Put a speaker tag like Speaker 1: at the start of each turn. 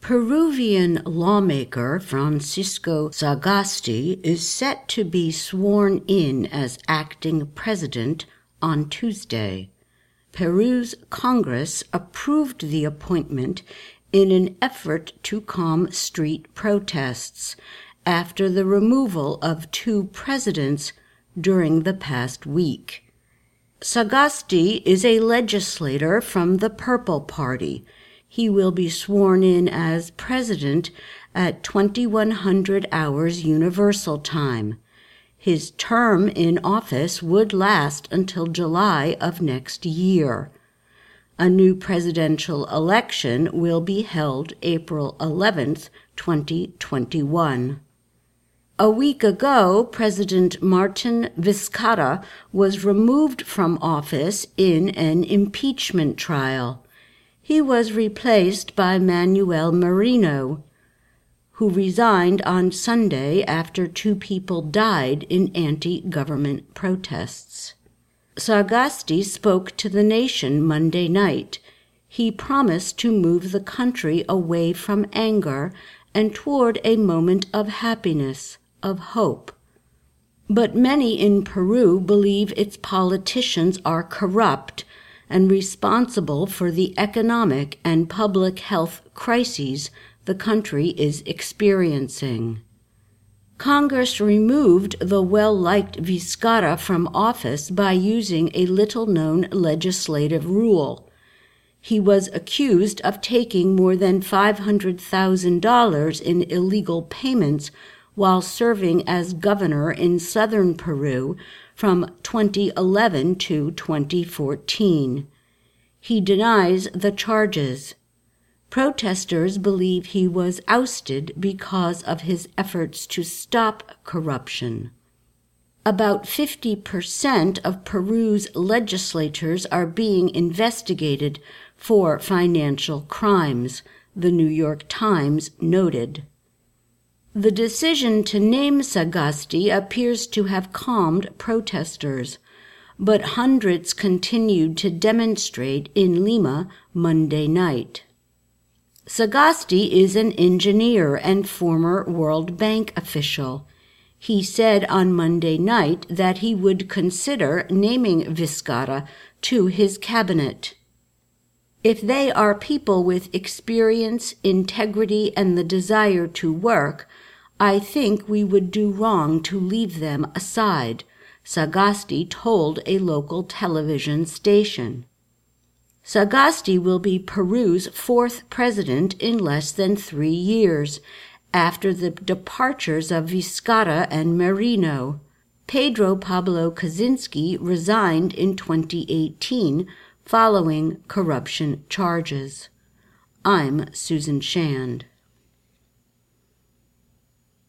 Speaker 1: Peruvian lawmaker Francisco Sagasti is set to be sworn in as acting president on Tuesday. Peru's Congress approved the appointment in an effort to calm street protests after the removal of two presidents during the past week. Sagasti is a legislator from the Purple Party. He will be sworn in as president at 2100 hours Universal Time. His term in office would last until July of next year. A new presidential election will be held April 11th, 2021. A week ago, President Martin Vizcarra was removed from office in an impeachment trial. He was replaced by Manuel Merino, who resigned on Sunday after two people died in anti-government protests. Sagasti spoke to the nation Monday night. He promised to move the country away from anger and toward a moment of happiness, of hope. But many in Peru believe its politicians are corrupt and responsible for the economic and public health crises the country is experiencing. Congress removed the well-liked Vizcarra from office by using a little-known legislative rule. He was accused of taking more than $500,000 in illegal payments while serving as governor in southern Peru from 2011 to 2014. He denies the charges. Protesters believe he was ousted because of his efforts to stop corruption. About 50% of Peru's legislators are being investigated for financial crimes, the New York Times noted. The decision to name Sagasti appears to have calmed protesters, but hundreds continued to demonstrate in Lima Monday night. Sagasti is an engineer and former World Bank official. He said on Monday night that he would consider naming Vizcarra to his cabinet. If they are people with experience, integrity, and the desire to work, I think we would do wrong to leave them aside, Sagasti told a local television station. Sagasti will be Peru's fourth president in less than 3 years, after the departures of Vizcarra and Merino. Pedro Pablo Kaczynski resigned in 2018 following corruption charges. I'm Susan Shand.